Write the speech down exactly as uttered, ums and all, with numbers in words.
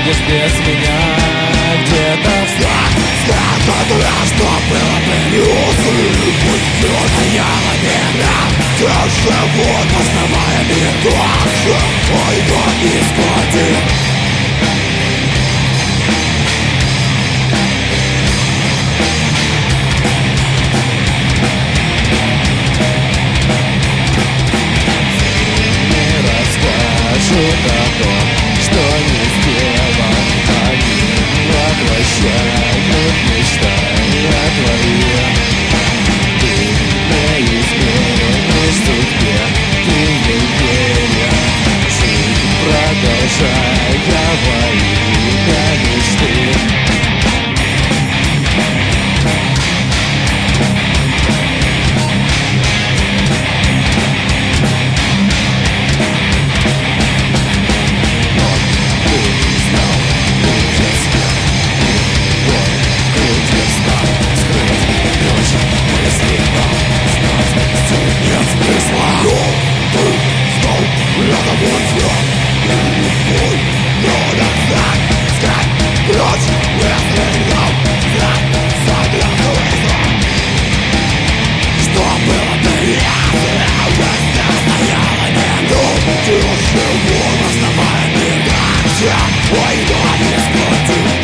будешь без меня где-то в снах. Страх, которое, что было плюсы, пусть все стояло мира. Те живут, познавая мир так же, пойдут искать. Расскажут о том, что не сделал. Они воплощают мечты твои. Ты неизменный судьбе, ты не веря. Жить, продолжая во имя мечты. Ой, да, не скажу.